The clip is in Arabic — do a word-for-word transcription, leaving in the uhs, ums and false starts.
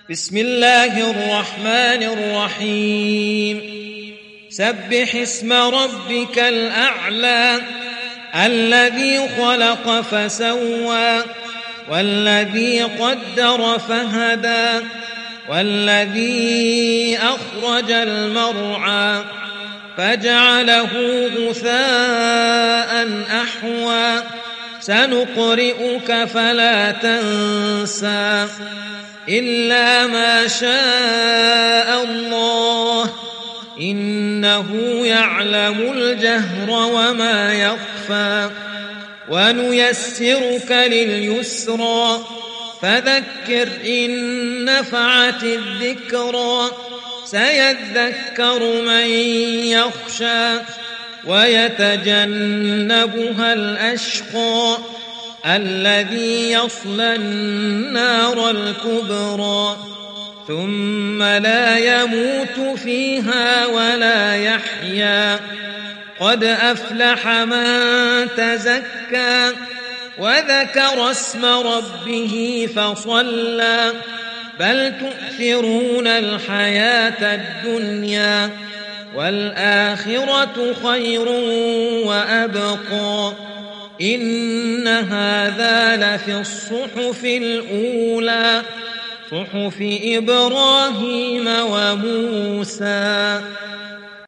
بسم الله الرحمن الرحيم سبح اسم ربك الأعلى الذي خلق فسوى والذي قدر فهدى والذي أخرج المرعى فجعله غثاء أحوى سنقرئك فلا تنسى إلا ما شاء الله إنه يعلم الجهر وما يخفى ونيسرك لليسرى فذكر إن نفعت الذكرى سيذكر من يخشى ويتجنبها الأشقى الذي يصلى النار الكبرى ثم لا يموت فيها ولا يحيا قد أفلح من تزكى وذكر اسم ربه فصلى بل تؤثرون الحياة الدنيا والآخرة خير وأبقى إن هذا لفي الصحف الأولى صحف إبراهيم وموسى.